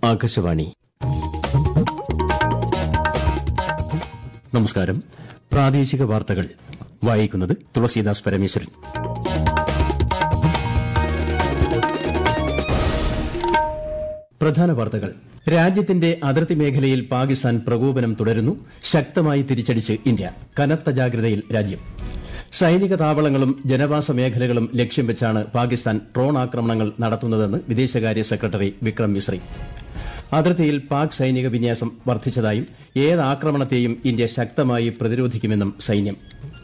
ആകാശവാണി. നമസ്കാരം. പ്രാദേശിക വാർത്തകൾ വായിക്കുന്നത് തുളസീദാസ് പരമേശ്വരൻ. പ്രധാന വാർത്തകൾ. രാജ്യത്തിന്റെ അതിർത്തി മേഖലയിൽ പാകിസ്ഥാൻ പ്രകോപനം തുടരുന്നു. ശക്തമായി തിരിച്ചടിച്ച് ഇന്ത്യ. കനത്ത ജാഗ്രതയിൽ രാജ്യം. സൈനിക താവളങ്ങളും ജനവാസ മേഖലകളും ലക്ഷ്യം വെച്ചാണ് പാകിസ്ഥാൻ ഡ്രോൺ ആക്രമണങ്ങൾ നടത്തുന്നതെന്ന് വിദേശകാര്യ സെക്രട്ടറി വിക്രം മിസ്രി. അതിർത്തിയിൽ പാക് സൈനിക വിന്യാസം വർദ്ധിച്ചതായും ഏത് ആക്രമണത്തെയും ഇന്ത്യ ശക്തമായി പ്രതിരോധിക്കുമെന്നും സൈന്യം.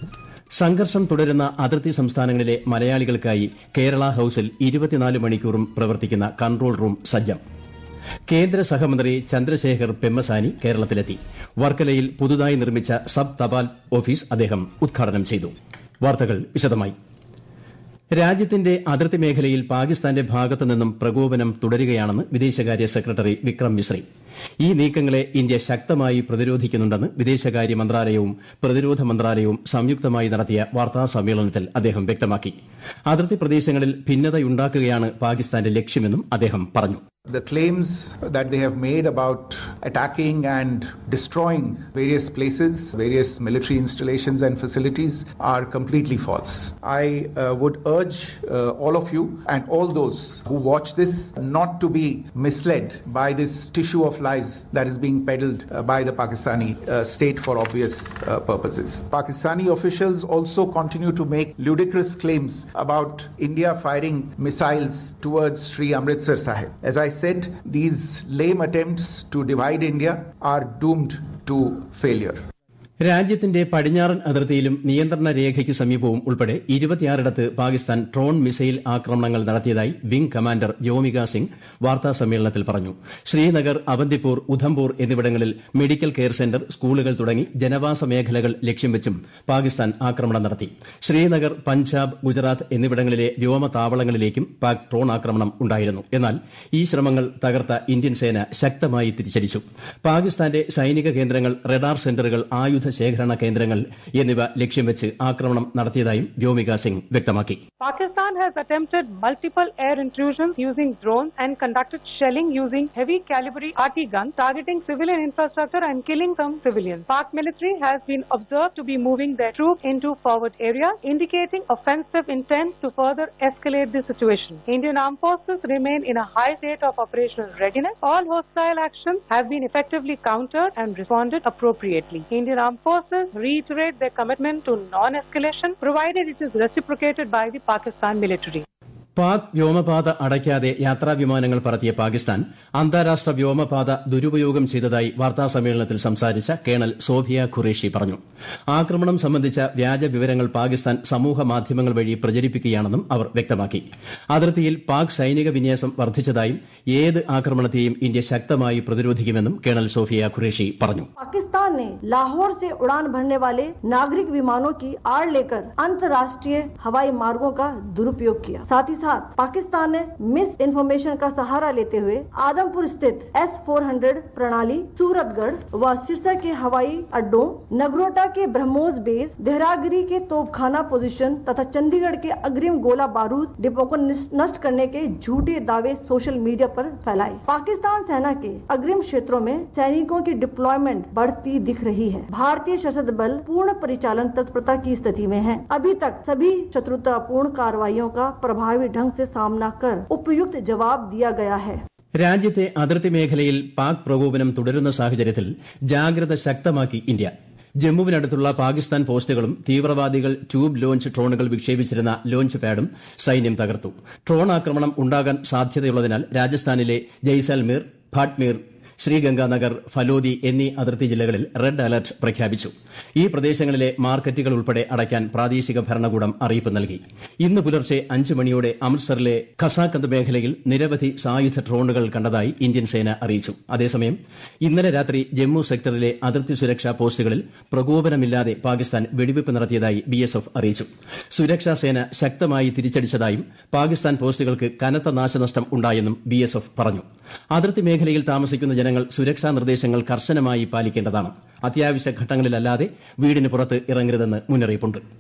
സംഘർഷം തുടരുന്ന അതിർത്തി സംസ്ഥാനങ്ങളിലെ മലയാളികൾക്കായി കേരള ഹൌസിൽ 24 മണിക്കൂറും പ്രവർത്തിക്കുന്ന കൺട്രോൾ റൂം സജ്ജം. കേന്ദ്ര സഹമന്ത്രി ചന്ദ്രശേഖർ പെമ്മസാനി കേരളത്തിലെത്തി. വർക്കലയിൽ പുതുതായി നിർമ്മിച്ച സബ് തപാൽ ഓഫീസ് അദ്ദേഹം ഉദ്ഘാടനം ചെയ്തു. വാർത്തകൾ വിശദമായി. രാജ്യത്തിന്റെ അതിർത്തി മേഖലയിൽ പാകിസ്ഥാന്റെ ഭാഗത്തു നിന്നും പ്രകോപനം തുടരുകയാണെന്ന് വിദേശകാര്യ സെക്രട്ടറി വിക്രം മിസ്രി. ഈ നീക്കങ്ങളെ ഇന്ത്യ ശക്തമായി പ്രതിരോധിക്കുന്നുണ്ടെന്ന് വിദേശകാര്യ മന്ത്രാലയവും പ്രതിരോധ മന്ത്രാലയവും സംയുക്തമായി നടത്തിയ വാർത്താ സമ്മേളനത്തിൽ അദ്ദേഹം വ്യക്തമാക്കി. അതിർത്തി പ്രദേശങ്ങളിൽ ഭിന്നതയുണ്ടാക്കുകയാണ് പാകിസ്ഥാന്റെ ലക്ഷ്യമെന്നും അദ്ദേഹം പറഞ്ഞു. The claims that they have made about attacking and destroying various places, various military installations and facilities are completely false. I would urge all of you and all those who watch this not to be misled by this tissue of lies that is being peddled by the Pakistani state for obvious purposes. Pakistani officials also continue to make ludicrous claims about India firing missiles towards Sri Amritsar Sahib. As I said, these lame attempts to divide India are doomed to failure. രാജ്യത്തിന്റെ പടിഞ്ഞാറൻ അതിർത്തിയിലും നിയന്ത്രണ രേഖയ്ക്ക് സമീപവും ഉൾപ്പെടെ 26 Pakistan drone missile ആക്രമണങ്ങൾ നടത്തിയതായി wing commander Vyomika Singh വാർത്താ സമ്മേളനത്തിൽ പറഞ്ഞു. ശ്രീനഗർ, അവന്തിപ്പൂർ, ഉധംപൂർ എന്നിവിടങ്ങളിൽ മെഡിക്കൽ കെയർ സെന്റർ, സ്കൂളുകൾ തുടങ്ങി ജനവാസ മേഖലകൾ ലക്ഷ്യം വെച്ചും പാകിസ്ഥാൻ ആക്രമണം നടത്തി. ശ്രീനഗർ, പഞ്ചാബ്, ഗുജറാത്ത് എന്നിവിടങ്ങളിലെ വ്യോമതാവളങ്ങളിലേക്കും പാക് ഡ്രോൺ ആക്രമണം ഉണ്ടായിരുന്നു. എന്നാൽ ഈ ശ്രമങ്ങൾ തകർത്ത ഇന്ത്യൻ സേന ശക്തമായി തിരിച്ചടിച്ചു. പാകിസ്ഥാന്റെ സൈനിക കേന്ദ്രങ്ങൾ, റഡാർ സെന്ററുകൾ, ആയുധ ശേഖരണ കേന്ദ്രങ്ങൾ എന്നിവ ലക്ഷ്യം വെച്ച് ആക്രമണം നടത്തിയതായും വ്യോമിക സിംഗ് വ്യക്തമാക്കി. Pakistan has attempted multiple air intrusions using drones and conducted shelling using heavy caliber RT guns targeting civilian infrastructure and killing some civilians. Pak military has been observed to be moving their troops into forward areas, indicating offensive intent to further escalate the situation. Indian armed forces remain in a high state of operational readiness. All hostile actions have been effectively countered and responded appropriately. Indian armed forces reiterate their commitment to non-escalation, provided it is reciprocated by the Pakistan military. Pak വ്യോമപാത അടയ്ക്കാതെ യാത്രാവിമാനങ്ങൾ പറത്തിയ Pakistan അന്താരാഷ്ട്ര വ്യോമപാത ദുരുപയോഗം ചെയ്തതായി വാർത്താസമ്മേളനത്തിൽ സംസാരിച്ച colonel Sophia Qureshi പറഞ്ഞു. ആക്രമണം സംബന്ധിച്ച വ്യാജ വിവരങ്ങൾ പാകിസ്ഥാൻ സമൂഹ മാധ്യമങ്ങൾ വഴി പ്രചരിപ്പിക്കുകയാണെന്നും അവർ വ്യക്തമാക്കി. അതിർത്തിയിൽ പാക് സൈനിക വിന്യാസം വർദ്ധിച്ചതായും ഏത് ആക്രമണത്തെയും ഇന്ത്യ ശക്തമായി പ്രതിരോധിക്കുമെന്നും കേണൽ സോഫിയ ഖുറേഷി പറഞ്ഞു. पाकिस्तान ने लाहौर से उड़ान भरने वाले नागरिक विमानों की आड़ लेकर अंतर्राष्ट्रीय हवाई मार्गों का दुरुपयोग किया. साथ ही साथ पाकिस्तान ने मिस इन्फॉर्मेशन का सहारा लेते हुए आदमपुर स्थित S-400 प्रणाली, सूरतगढ़ व सिरसा के हवाई अड्डों, नगरोटा के ब्रह्मोस बेस, देहरागिरी के तोपखाना पोजीशन तथा चंडीगढ़ के अग्रिम गोला बारूद डिपो को नष्ट करने के झूठे दावे सोशल मीडिया पर फैलाए. पाकिस्तान सेना के अग्रिम क्षेत्रों में सैनिकों की डिप्लॉयमेंट बढ़ती दिख रही है. भारतीय सशस्त्र बल पूर्ण परिचालन तत्परता की स्थिति में है. अभी तक सभी शत्रुतापूर्ण कार्रवाइयों का प्रभावी ढंग से सामना कर उपयुक्त जवाब दिया गया है. രാജ്യത്തെ അതിർത്തി മേഖലയിൽ പാക് പ്രകോപനം തുടരുന്ന സാഹചര്യത്തിൽ ജാഗ്രത ശക്തമാക്കി ഇന്ത്യ. ജമ്മുവിനടുത്തുള്ള പാകിസ്ഥാൻ പോസ്റ്റുകളും തീവ്രവാദികൾ ട്യൂബ് ലോഞ്ച് ഡ്രോണുകൾ വിക്ഷേപിച്ചിരുന്ന ലോഞ്ച് പാഡും സൈന്യം തകർത്തു. ഡ്രോൺ ആക്രമണം ഉണ്ടാകാൻ സാധ്യതയുള്ളതിനാൽ രാജസ്ഥാനിലെ ജയ്സാൽമീർ, ഭാട്ട്മീർ, ശ്രീഗംഗാനഗർ, ഫലോദി എന്നീ അതിർത്തി ജില്ലകളിൽ റെഡ് അലർട്ട് പ്രഖ്യാപിച്ചു. ഈ പ്രദേശങ്ങളിലെ മാർക്കറ്റുകൾ ഉൾപ്പെടെ അടയ്ക്കാൻ പ്രാദേശിക ഭരണകൂടം അറിയിപ്പ് നൽകി. ഇന്ന് പുലർച്ചെ 5 മണിയോടെ അമൃത്സറിലെ ഖസാക്കന്ത് മേഖലയിൽ നിരവധി സായുധ ഡ്രോണുകൾ കണ്ടതായി ഇന്ത്യൻ സേന അറിയിച്ചു. അതേസമയം ഇന്നലെ രാത്രി ജമ്മു സെക്ടറിലെ അതിർത്തി സുരക്ഷാ പോസ്റ്റുകളിൽ പ്രകോപനമില്ലാതെ പാകിസ്ഥാൻ വെടിവെയ്പ് നടത്തിയതായി BSF അറിയിച്ചു. സുരക്ഷാ സേന ശക്തമായി തിരിച്ചടിച്ചതായും പാകിസ്ഥാൻ പോസ്റ്റുകൾക്ക് കനത്ത നാശനഷ്ടം ഉണ്ടായെന്നും BSF പറഞ്ഞു. അതിർത്തി മേഖലയിൽ താമസിക്കുന്ന ജനങ്ങൾ സുരക്ഷാ നിർദ്ദേശങ്ങൾ കർശനമായി പാലിക്കേണ്ടതാണ്. അത്യാവശ്യ ഘട്ടങ്ങളിലല്ലാതെ വീടിന് പുറത്ത് ഇറങ്ങരുതെന്ന് മുന്നറിയിപ്പുണ്ട്.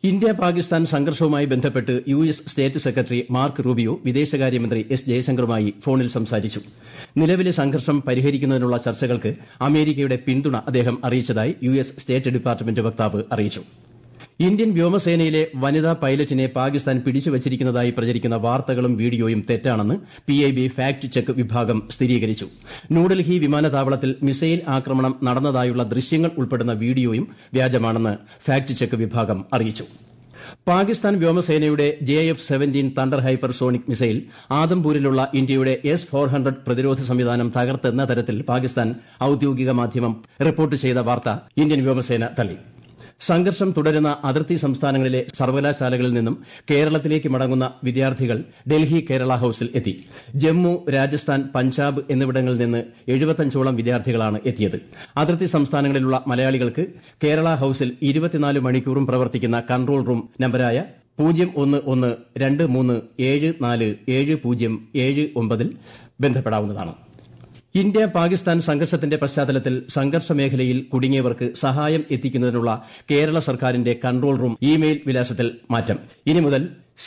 ഇന്ത്യ പാകിസ്ഥാൻ സംഘർഷവുമായി ബന്ധപ്പെട്ട് US state secretary Marco Rubio വിദേശകാര്യമന്ത്രി എസ് ജയശങ്കറുമായി ഫോണിൽ സംസാരിച്ചു. നിലവിലെ സംഘർഷം പരിഹരിക്കുന്നതിനുള്ള ചർച്ചകൾക്ക് അമേരിക്കയുടെ പിന്തുണ അദ്ദേഹം അറിയിച്ചതായി യുഎസ് സ്റ്റേറ്റ് ഡിപ്പാർട്ട്മെന്റ് വക്താവ് അറിയിച്ചു. ഇന്ത്യൻ വ്യോമസേനയിലെ വനിതാ പൈലറ്റിനെ പാകിസ്ഥാൻ പിടിച്ചുവച്ചിരിക്കുന്നതായി പ്രചരിക്കുന്ന വാർത്തകളും വീഡിയോയും തെറ്റാണെന്ന് പിഐബി ഫാക്ട് ചെക്ക് വിഭാഗം സ്ഥിരീകരിച്ചു. ന്യൂഡൽഹി വിമാനത്താവളത്തിൽ മിസൈൽ ആക്രമണം നടന്നതായുള്ള ദൃശ്യങ്ങൾ ഉൾപ്പെടുന്ന വീഡിയോയും വ്യാജമാണെന്ന് ഫാക്ട് ചെക്ക് വിഭാഗം അറിയിച്ചു. പാകിസ്ഥാൻ വ്യോമസേനയുടെ JF-17 തണ്ടർ ഹൈപ്പർസോണിക് മിസൈൽ ആദംപൂരിലുള്ള ഇന്ത്യയുടെ S-400 പ്രതിരോധ സംവിധാനം തകർത്തെന്ന തരത്തിൽ പാകിസ്ഥാൻ ഔദ്യോഗിക മാധ്യമം റിപ്പോർട്ട് ചെയ്ത വാർത്ത ഇന്ത്യൻ വ്യോമസേന തള്ളി. സംഘർഷം തുടരുന്ന അതിർത്തി സംസ്ഥാനങ്ങളിലെ സർവകലാശാലകളിൽ നിന്നും കേരളത്തിലേക്ക് മടങ്ങുന്ന വിദ്യാർത്ഥികൾ ഡൽഹി കേരള ഹൌസിൽ എത്തി. ജമ്മു, രാജസ്ഥാൻ, പഞ്ചാബ് എന്നിവിടങ്ങളിൽ നിന്ന് 75ഓളം വിദ്യാർത്ഥികളാണ് എത്തിയത്. അതിർത്തി സംസ്ഥാനങ്ങളിലുള്ള മലയാളികൾക്ക് കേരള ഹൌസിൽ 24 മണിക്കൂറും പ്രവർത്തിക്കുന്ന കൺട്രോൾ റൂം നമ്പരായ 011-2374-7079 ബന്ധപ്പെടാവുന്നതാണ്. ഇന്ത്യ പാകിസ്ഥാൻ സംഘർഷത്തിന്റെ പശ്ചാത്തലത്തിൽ സംഘർഷ മേഖലയിൽ കുടുങ്ങിയവർക്ക് സഹായം എത്തിക്കുന്നതിനുള്ള കേരള സർക്കാരിന്റെ കൺട്രോൾ റൂം ഇമെയിൽ വിലാസത്തിൽ മാറ്റം. ഇനി മുതൽ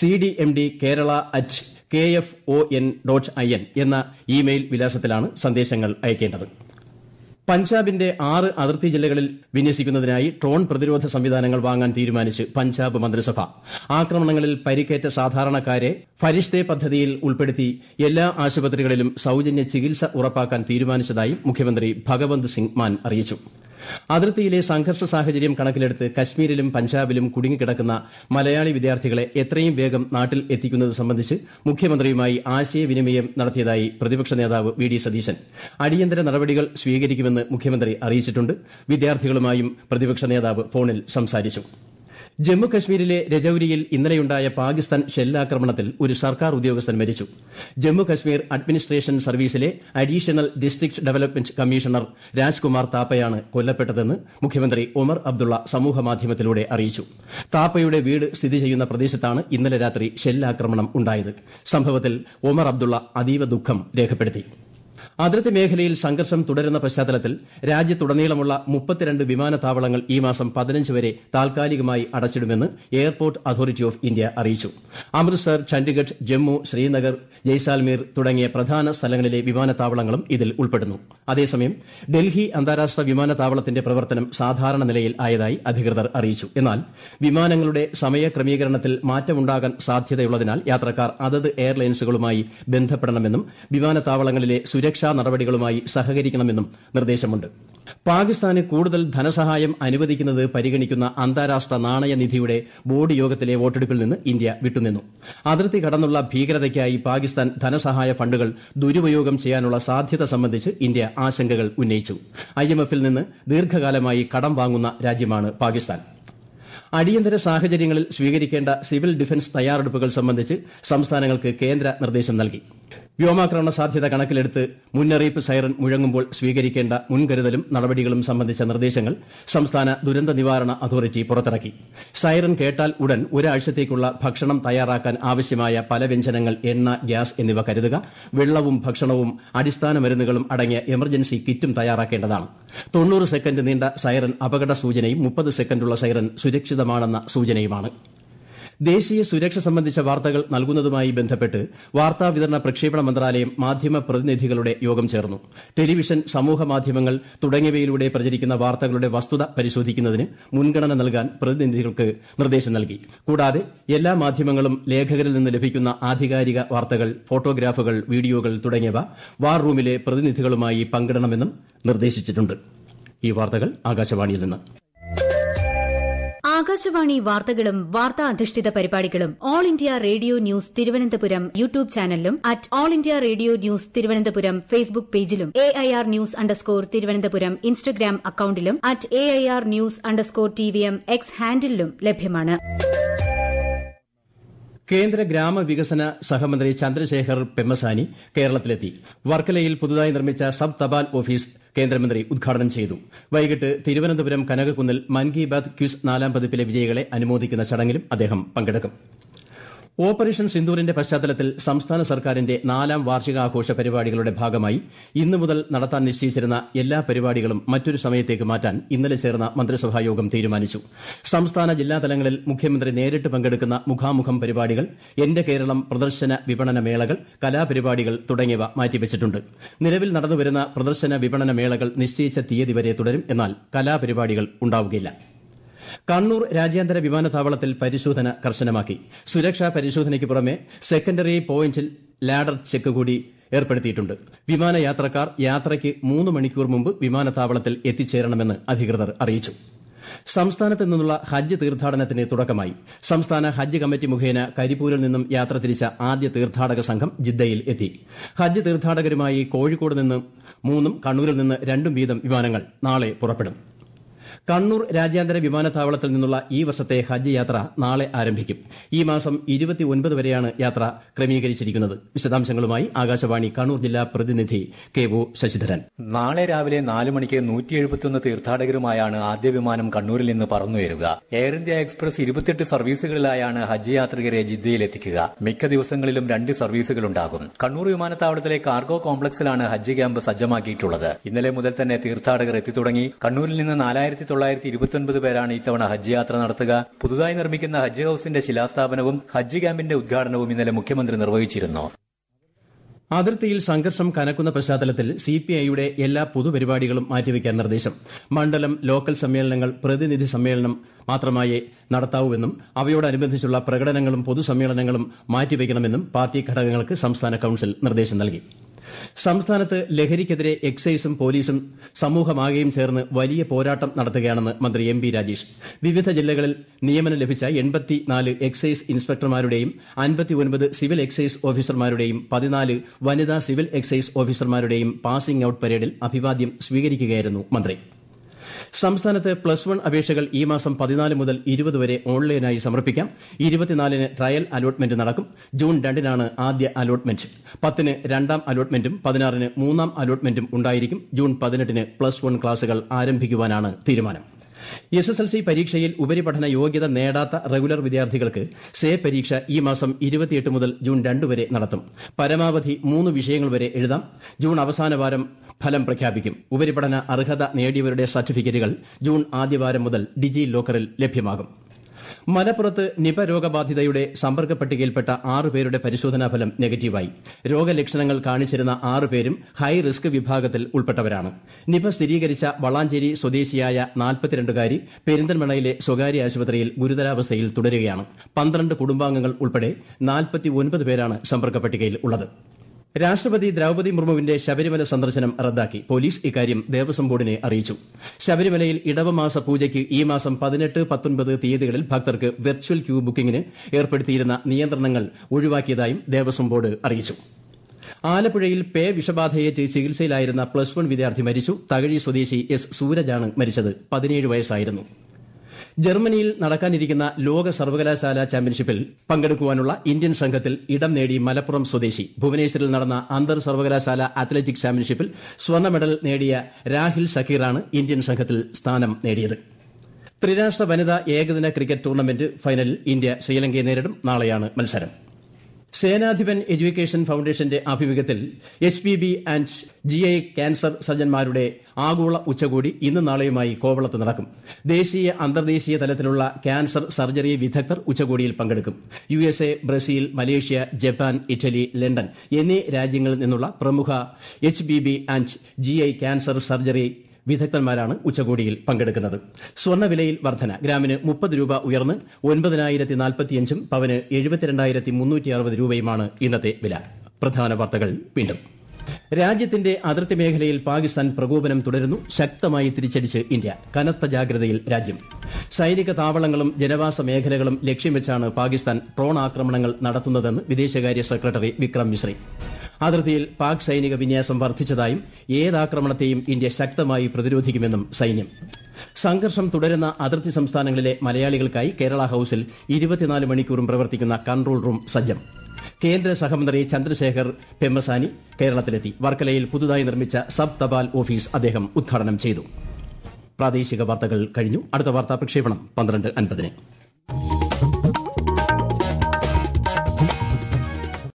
cdmd@kfon.in എന്ന ഇമെയിൽ വിലാസത്തിലാണ് സന്ദേശങ്ങൾ അയക്കേണ്ടത്. പഞ്ചാബിന്റെ 6 അതിർത്തി ജില്ലകളിൽ വിന്യസിക്കുന്നതിനായി ഡ്രോൺ പ്രതിരോധ സംവിധാനങ്ങൾ വാങ്ങാൻ തീരുമാനിച്ച് പഞ്ചാബ് മന്ത്രിസഭ. ആക്രമണങ്ങളിൽ പരിക്കേറ്റ സാധാരണക്കാരെ ഫരിഷ്തെ പദ്ധതിയിൽ ഉൾപ്പെടുത്തി എല്ലാ ആശുപത്രികളിലും സൌജന്യ ചികിത്സ ഉറപ്പാക്കാൻ തീരുമാനിച്ചതായി മുഖ്യമന്ത്രി ഭഗവന്ത് സിംഗ് മാൻ അറിയിച്ചു. അതിർത്തിയിലെ സംഘർഷ സാഹചര്യം കണക്കിലെടുത്ത് കശ്മീരിലും പഞ്ചാബിലും കുടുങ്ങിക്കിടക്കുന്ന മലയാളി വിദ്യാർത്ഥികളെ എത്രയും വേഗം നാട്ടിൽ എത്തിക്കുന്നത് സംബന്ധിച്ച് മുഖ്യമന്ത്രിയുമായി ആശയവിനിമയം നടത്തിയതായി പ്രതിപക്ഷ നേതാവ് വി ഡി സതീശൻ. അടിയന്തര നടപടികൾ സ്വീകരിക്കുമെന്ന് മുഖ്യമന്ത്രി അറിയിച്ചിട്ടുണ്ട്. വിദ്യാർത്ഥികളുമായും പ്രതിപക്ഷ നേതാവ് ഫോണിൽ സംസാരിച്ചു. ജമ്മു കശ്മീരിലെ രജൌരിയിൽ ഇന്നലെയുണ്ടായ പാകിസ്ഥാൻ ഷെല്ലാക്രമണത്തിൽ ഒരു സർക്കാർ ഉദ്യോഗസ്ഥൻ മരിച്ചു. ജമ്മു കശ്മീർ അഡ്മിനിസ്ട്രേഷൻ സർവീസിലെ additional district development commissioner Rajkumar താപ്പയാണ് കൊല്ലപ്പെട്ടതെന്ന് മുഖ്യമന്ത്രി ഒമർ അബ്ദുള്ള സമൂഹമാധ്യമത്തിലൂടെ അറിയിച്ചു. താപ്പയുടെ വീട് സ്ഥിതി ചെയ്യുന്ന പ്രദേശത്താണ് ഇന്നലെ രാത്രി ഷെല്ലാക്രമണം ഉണ്ടായത്. സംഭവത്തിൽ ഒമർ അബ്ദുള്ള അതീവ ദുഃഖം രേഖപ്പെടുത്തി. അതിർത്തി മേഖലയിൽ സംഘർഷം തുടരുന്ന പശ്ചാത്തലത്തിൽ രാജ്യത്തുടനീളമുള്ള 32 വിമാനത്താവളങ്ങൾ ഈ മാസം 15 വരെ താൽക്കാലികമായി അടച്ചിടുമെന്ന് എയർപോർട്ട് അതോറിറ്റി ഓഫ് ഇന്ത്യ അറിയിച്ചു. അമൃത്സർ, ചണ്ഡിഗഡ്, ജമ്മു, ശ്രീനഗർ, ജയ്സാൽമീർ തുടങ്ങിയ പ്രധാന സ്ഥലങ്ങളിലെ വിമാനത്താവളങ്ങളും ഇതിൽ ഉൾപ്പെടുന്നു. അതേസമയം ഡൽഹി അന്താരാഷ്ട്ര വിമാനത്താവളത്തിന്റെ പ്രവർത്തനം സാധാരണ നിലയിൽ ആയതായി അധികൃതർ അറിയിച്ചു. എന്നാൽ വിമാനങ്ങളുടെ സമയക്രമീകരണത്തിൽ മാറ്റമുണ്ടാകാൻ സാധ്യതയുള്ളതിനാൽ യാത്രക്കാർ അതത് എയർലൈൻസുകളുമായി ബന്ധപ്പെടണമെന്നും വിമാനത്താവളങ്ങളിലെ സുരക്ഷാ നടപടികളുമായി സഹകരിക്കണമെന്നും നിർദ്ദേശമുണ്ട്. പാകിസ്ഥാന് കൂടുതൽ ധനസഹായം അനുവദിക്കുന്നത് പരിഗണിക്കുന്ന അന്താരാഷ്ട്ര നാണയനിധിയുടെ ബോർഡ് യോഗത്തിലെ വോട്ടെടുപ്പിൽ നിന്ന് ഇന്ത്യ വിട്ടുനിന്നു. അതിർത്തി കടന്നുള്ള ഭീകരതയ്ക്കായി പാകിസ്ഥാൻ ധനസഹായ ഫണ്ടുകൾ ദുരുപയോഗം ചെയ്യാനുള്ള സാധ്യത സംബന്ധിച്ച് ഇന്ത്യ ആശങ്കകൾ ഉന്നയിച്ചു. IMFൽ നിന്ന് ദീർഘകാലമായി കടം വാങ്ങുന്ന രാജ്യമാണ് പാകിസ്ഥാൻ. അടിയന്തര സാഹചര്യങ്ങളിൽ സ്വീകരിക്കേണ്ട സിവിൽ ഡിഫൻസ് തയ്യാറെടുപ്പുകൾ സംബന്ധിച്ച് സംസ്ഥാനങ്ങൾക്ക് കേന്ദ്ര നിർദ്ദേശം നൽകി. വ്യോമാക്രമണ സാധ്യത കണക്കിലെടുത്ത് മുന്നറിയിപ്പ് സൈറൻ മുഴങ്ങുമ്പോൾ സ്വീകരിക്കേണ്ട മുൻകരുതലും നടപടികളും സംബന്ധിച്ച നിർദ്ദേശങ്ങൾ സംസ്ഥാന ദുരന്ത നിവാരണ അതോറിറ്റി പുറത്തിറക്കി. സൈറൻ കേട്ടാൽ ഉടൻ ഒരാഴ്ചത്തേക്കുള്ള ഭക്ഷണം തയ്യാറാക്കാൻ ആവശ്യമായ പലവ്യഞ്ജനങ്ങൾ, എണ്ണ, ഗ്യാസ് എന്നിവ കരുതുക. വെള്ളവും ഭക്ഷണവും അടിസ്ഥാന മരുന്നുകളും അടങ്ങിയ എമർജൻസി കിറ്റും തയ്യാറാക്കേണ്ടതാണ്. 90 സെക്കൻഡ് നീണ്ട സൈറൻ അപകട സൂചനയും 30 സെക്കൻഡുള്ള സൈറൻ സുരക്ഷിതമാണെന്ന സൂചനയുമാണ്. ദേശീയ സുരക്ഷ സംബന്ധിച്ച വാർത്തകൾ നൽകുന്നതുമായി ബന്ധപ്പെട്ട് വാർത്താവിതരണ പ്രക്ഷേപണ മന്ത്രാലയം മാധ്യമ പ്രതിനിധികളുടെ യോഗം ചേർന്നു. ടെലിവിഷൻ, സമൂഹമാധ്യമങ്ങൾ തുടങ്ങിയവയിലൂടെ പ്രചരിക്കുന്ന വാർത്തകളുടെ വസ്തുത പരിശോധിക്കുന്നതിന് മുൻഗണന നൽകാൻ പ്രതിനിധികൾക്ക് നിർദ്ദേശം നൽകി. കൂടാതെ എല്ലാ മാധ്യമങ്ങളും ലേഖകരിൽ നിന്ന് ലഭിക്കുന്ന ആധികാരിക വാർത്തകൾ, ഫോട്ടോഗ്രാഫുകൾ, വീഡിയോകൾ തുടങ്ങിയവ വാർ റൂമിലെ പ്രതിനിധികളുമായി പങ്കിടണമെന്നും നിർദ്ദേശിച്ചിട്ടുണ്ട്. ഈ വാർത്തകൾ ആകാശവാണിയിൽ നിന്ന്. ആകാശവാണി വാർത്തകളും വാർത്താ അധിഷ്ഠിത പരിപാടികളും all India radio news Thiruvananthapuram YouTube ചാനലിലും @all India radio news Thiruvananthapuram Facebook പേജിലും AIR ന്യൂസ് തിരുവനന്തപുരം ഇൻസ്റ്റഗ്രാം അക്കൌണ്ടിലും @AIR ന്യൂസ് TVM X ഹാൻഡിലും ലഭ്യമാണ്. കേന്ദ്ര ഗ്രാമവികസന സഹമന്ത്രി ചന്ദ്രശേഖർ പെമ്മസാനി കേരളത്തിലെത്തി. വർക്കലയിൽ പുതുതായി നിർമ്മിച്ച സബ് തപാൽ ഓഫീസ് കേന്ദ്രമന്ത്രി ഉദ്ഘാടനം ചെയ്തു. വൈകിട്ട് തിരുവനന്തപുരം കനകക്കുന്നിൽ മൻ കി ബാത് ക്വിസ് 4ാം പതിപ്പിലെ വിജയികളെ അനുമോദിക്കുന്ന ചടങ്ങിലും അദ്ദേഹം പങ്കെടുക്കും. ഓപ്പറേഷൻ സിന്ദൂറിന്റെ പശ്ചാത്തലത്തിൽ സംസ്ഥാന സർക്കാരിന്റെ 4ാം വാർഷികാഘോഷ പരിപാടികളുടെ ഭാഗമായി ഇന്നു മുതൽ നടത്താൻ നിശ്ചയിച്ചിരുന്ന എല്ലാ പരിപാടികളും മറ്റൊരു സമയത്തേക്ക് മാറ്റാൻ ഇന്നലെ ചേർന്ന മന്ത്രിസഭായോഗം തീരുമാനിച്ചു. സംസ്ഥാന ജില്ലാ തലങ്ങളിൽ മുഖ്യമന്ത്രി നേരിട്ട് പങ്കെടുക്കുന്ന മുഖാമുഖം പരിപാടികൾ, എന്റെ കേരളം പ്രദർശന വിപണന മേളകൾ, കലാപരിപാടികൾ തുടങ്ങിയവ മാറ്റിവച്ചിട്ടുണ്ട്. നിലവിൽ നടന്നുവരുന്ന പ്രദർശന വിപണന മേളകൾ നിശ്ചയിച്ച തീയതി വരെ തുടരും. എന്നാൽ കലാപരിപാടികൾ ഉണ്ടാവുകയില്ല. കണ്ണൂർ രാജ്യാന്തര വിമാനത്താവളത്തിൽ പരിശോധന കർശനമാക്കി. സുരക്ഷാ പരിശോധനയ്ക്ക് പുറമെ സെക്കൻഡറി പോയിന്റിൽ ലാഡർ ചെക്ക് കൂടി ഏർപ്പെടുത്തിയിട്ടുണ്ട്. വിമാനയാത്രക്കാർ യാത്രയ്ക്ക് 3 മണിക്കൂർ മുമ്പ് വിമാനത്താവളത്തിൽ എത്തിച്ചേരണമെന്ന് അധികൃതർ അറിയിച്ചു. സംസ്ഥാനത്ത് നിന്നുള്ള ഹജ്ജ് തീർത്ഥാടനത്തിന് തുടക്കമായി. സംസ്ഥാന ഹജ്ജ് കമ്മിറ്റി മുഖേന കരിപ്പൂരിൽ നിന്നും യാത്ര തിരിച്ച ആദ്യ തീർത്ഥാടക സംഘം ജിദ്ദയിൽ എത്തി. ഹജ്ജ് തീർത്ഥാടകരുമായി കോഴിക്കോട് നിന്ന് 3ഉം കണ്ണൂരിൽ നിന്ന് 2ഉം വീതം വിമാനങ്ങൾ നാളെ പുറപ്പെടും. കണ്ണൂർ രാജ്യാന്തര വിമാനത്താവളത്തിൽ നിന്നുള്ള ഈ വർഷത്തെ ഹജ്ജ് യാത്ര നാളെ ആരംഭിക്കും. ഈ മാസം 29 വരെയാണ് യാത്ര ക്രമീകരിച്ചിരിക്കുന്നത്. വിശദാംശങ്ങളുമായി ആകാശവാണി കണ്ണൂർ ജില്ലാ പ്രതിനിധി കെ.ഒ. ശശിധരൻ. നാളെ രാവിലെ 4 മണിക്ക് 171 തീർത്ഥാടകരുമായാണ് ആദ്യ വിമാനം കണ്ണൂരിൽ നിന്ന് പറന്നുയരുക. എയർ ഇന്ത്യ എക്സ്പ്രസ് 28 സർവീസുകളിലായാണ് ഹജ്ജ് യാത്രികരെ ജിദ്ദയിലെത്തിക്കുക. മിക്ക ദിവസങ്ങളിലും 2 സർവീസുകളുണ്ടാകും. കണ്ണൂർ വിമാനത്താവളത്തിലെ കാർഗോ കോംപ്ലക്സിലാണ് ഹജ്ജ് ക്യാമ്പ് സജ്ജമാക്കിയിട്ടുള്ളത്. ഇന്നലെ മുതൽ തന്നെ തീർത്ഥാടകർ എത്തിത്തുടങ്ങി. കണ്ണൂരിൽ നിന്ന് 4929 പേരാണ് ഇത്തവണ ഹജ്ജ് യാത്ര നടത്തുക. പുതുതായി നിർമ്മിക്കുന്ന ഹജ്ജ് ഹൌസിന്റെ ശിലാസ്ഥാപനവും ഹജ്ജ് ക്യാമ്പിന്റെ ഉദ്ഘാടനവും ഇന്നലെ മുഖ്യമന്ത്രി നിർവഹിച്ചിരുന്നു. അതിർത്തിയിൽ സംഘർഷം കനക്കുന്ന പശ്ചാത്തലത്തിൽ സിപിഐയുടെ എല്ലാ പൊതുപരിപാടികളും മാറ്റിവെക്കാൻ നിർദ്ദേശം. മണ്ഡലം ലോക്കൽ സമ്മേളനങ്ങൾ പ്രതിനിധി സമ്മേളനം മാത്രമായേ നടത്താവൂവെന്നും അവയോടനുബന്ധിച്ചുള്ള പ്രകടനങ്ങളും പൊതുസമ്മേളനങ്ങളും മാറ്റിവെക്കണമെന്നും പാർട്ടി ഘടകങ്ങൾക്ക് സംസ്ഥാന കൌൺസിൽ നിർദ്ദേശം നൽകി. സംസ്ഥാനത്ത് ലഹരിക്കെതിരെ എക്സൈസും പോലീസും സമൂഹമാകെയും ചേർന്ന് വലിയ പോരാട്ടം നടത്തുകയാണെന്ന് മന്ത്രി എം പി രാജേഷ്. വിവിധ ജില്ലകളിൽ നിയമനം ലഭിച്ച 84 എക്സൈസ് ഇൻസ്പെക്ടർമാരുടെയും 59 സിവിൽ എക്സൈസ് ഓഫീസർമാരുടെയും 14 വനിതാ സിവിൽ എക്സൈസ് ഓഫീസർമാരുടെയും പാസിംഗ് ഔട്ട് പരേഡിൽ അഭിവാദ്യം സ്വീകരിക്കുകയായിരുന്നു മന്ത്രി. സംസ്ഥാനത്ത് +1 അപേക്ഷകൾ ഈ മാസം 14 മുതൽ 20 വരെ ഓൺലൈനായി സമർപ്പിക്കാം. 24-ന് ട്രയൽ അലോട്ട്മെന്റ് നടക്കും. ജൂൺ 2-നാണ് ആദ്യ അലോട്ട്മെന്റ്. 10-ന് 2ാം അലോട്ട്മെന്റും 16-ന് 3ാം അലോട്ട്മെന്റും ഉണ്ടായിരിക്കും. ജൂൺ 18-ന് +1 ക്ലാസുകൾ ആരംഭിക്കുവാനാണ് തീരുമാനം. SSLC പരീക്ഷയിൽ ഉപരിപഠന യോഗ്യത നേടാത്ത റെഗുലർ വിദ്യാർത്ഥികൾക്ക് സേ പരീക്ഷ ഈ മാസം 28 മുതൽ ജൂൺ 2 വരെ നടത്തും. പരമാവധി 3 വിഷയങ്ങൾ വരെ എഴുതാം. ജൂൺ അവസാന വാരം ഫലം പ്രഖ്യാപിക്കും. ഉപരിപഠന അർഹത നേടിയവരുടെ സർട്ടിഫിക്കറ്റുകൾ ജൂൺ ആദ്യവാരം മുതൽ ഡിജി ലോക്കറിൽ ലഭ്യമാകും. മലപ്പുറത്ത് നിപ രോഗബാധിതയുടെ സമ്പർക്ക പട്ടികയിൽപ്പെട്ട 6 പേരുടെ പരിശോധനാഫലം നെഗറ്റീവായി. രോഗലക്ഷണങ്ങൾ കാണിച്ചിരുന്ന 6 പേരും ഹൈ റിസ്ക് വിഭാഗത്തിൽ ഉൾപ്പെട്ടവരാണ്. നിപ സ്ഥിരീകരിച്ച വളാഞ്ചേരി സ്വദേശിയായ 42കാരി പെരിന്തൽമണ്ണയിലെ സ്വകാര്യ ആശുപത്രിയിൽ ഗുരുതരാവസ്ഥയിൽ തുടരുകയാണ്. 12 കുടുംബാംഗങ്ങൾ ഉൾപ്പെടെ 49 പേരാണ് സമ്പർക്ക പട്ടികയിൽ ഉള്ളത്. രാഷ്ട്രപതി ദ്രൌപദി മുർമുവിന്റെ ശബരിമല സന്ദർശനം റദ്ദാക്കി. പോലീസ് ഇക്കാര്യം ദേവസ്വം ബോർഡിനെ അറിയിച്ചു. ശബരിമലയിൽ ഇടവമാസ പൂജയ്ക്ക് ഈ മാസം 18, 19 തീയതികളിൽ ഭക്തർക്ക് വെർച്വൽ ക്യൂ ബുക്കിംഗിന് ഏർപ്പെടുത്തിയിരുന്ന നിയന്ത്രണങ്ങൾ ഒഴിവാക്കിയതായും ദേവസ്വം ബോർഡ് അറിയിച്ചു. ആലപ്പുഴയിൽ വിഷബാധയേറ്റ് ചികിത്സയിലായിരുന്ന +1 വിദ്യാർത്ഥി മരിച്ചു. തകഴി സ്വദേശി എസ് സൂരജാണ് മരിച്ചത്. 17 വയസ്സായിരുന്നു. ജർമ്മനിയിൽ നടക്കാനിരിക്കുന്ന ലോക സർവകലാശാല ചാമ്പ്യൻഷിപ്പിൽ പങ്കെടുക്കാനുള്ള ഇന്ത്യൻ സംഘത്തിൽ ഇടം നേടി മലപ്പുറം സ്വദേശി. ഭുവനേശ്വറിൽ നടന്ന അന്തർ സർവകലാശാല അത്ലറ്റിക് ചാമ്പ്യൻഷിപ്പിൽ സ്വർണ്ണ മെഡൽ നേടിയ രാഹിൽ ഷക്കീറാണ് ഇന്ത്യൻ സംഘത്തിൽ സ്ഥാനം നേടിയത്. ത്രിരാഷ്ട്ര വനിതാ ഏകദിന ക്രിക്കറ്റ് ടൂർണമെന്റ് ഫൈനലിൽ ഇന്ത്യ ശ്രീലങ്കയെ നേരിടും. നാളെയാണ് മത്സരം. സേനാധിപൻ എഡ്യൂക്കേഷൻ ഫൌണ്ടേഷന്റെ ആഭിമുഖ്യത്തിൽ HPV ആൻഡ് GI ക്യാൻസർ സർജൻമാരുടെ ആഗോള ഉച്ചകോടി ഇന്നും നാളെയുമായി കോവളത്ത് നടക്കും. ദേശീയ അന്തർദേശീയ തലത്തിലുള്ള ക്യാൻസർ സർജറി വിദഗ്ധർ ഉച്ചകോടിയിൽ പങ്കെടുക്കും. USA, Brazil, Malaysia, Japan, Italy, London എന്നീ രാജ്യങ്ങളിൽ നിന്നുള്ള പ്രമുഖ HPV and GI cancer surgery വിദഗ്ധന്മാരാണ് ഉച്ചകോടിയിൽ പങ്കെടുക്കുന്നത്. സ്വർണ്ണവിലയിൽ വർധന. ഗ്രാമിന് 30 രൂപ ഉയർന്ന് 9045 പവന് 72,360 രൂപയുമാണ് ഇന്നത്തെ വില. പ്രധാന വാർത്തകൾ വീണ്ടും. രാജ്യത്തിന്റെ അതിർത്തി മേഖലയിൽ പാകിസ്ഥാൻ പ്രകോപനം തുടരുന്നു. ശക്തമായി തിരിച്ചടിച്ച് ഇന്ത്യ. കനത്ത ജാഗ്രതയിൽ രാജ്യം. സൈനിക താവളങ്ങളും ജനവാസ മേഖലകളും ലക്ഷ്യം വെച്ചാണ് പാകിസ്ഥാൻ ഡ്രോൺ ആക്രമണങ്ങൾ നടത്തുന്നതെന്ന് വിദേശകാര്യ സെക്രട്ടറി വിക്രം മിശ്രി. അതിർത്തിയിൽ പാക് സൈനിക വിന്യാസം വർദ്ധിച്ചതായും ഏതാക്രമണത്തെയും ഇന്ത്യ ശക്തമായി പ്രതിരോധിക്കുമെന്നും സൈന്യം. സംഘർഷം തുടരുന്ന അതിർത്തി സംസ്ഥാനങ്ങളിലെ മലയാളികൾക്കായി കേരള ഹൌസിൽ 24 മണിക്കൂറും പ്രവർത്തിക്കുന്ന കൺട്രോൾ റൂം സജ്ജം. കേന്ദ്ര സഹമന്ത്രി ചന്ദ്രശേഖർ പെമ്മസാനി കേരളത്തിലെത്തി. വർക്കലയിൽ പുതുതായി നിർമ്മിച്ച സബ് തപാൽ ഓഫീസ് അദ്ദേഹം ഉദ്ഘാടനം ചെയ്തു. പ്രാദേശിക വാർത്തകൾ കഴിഞ്ഞു. അടുത്ത വാർത്താ പ്രക്ഷേപണം 12:50.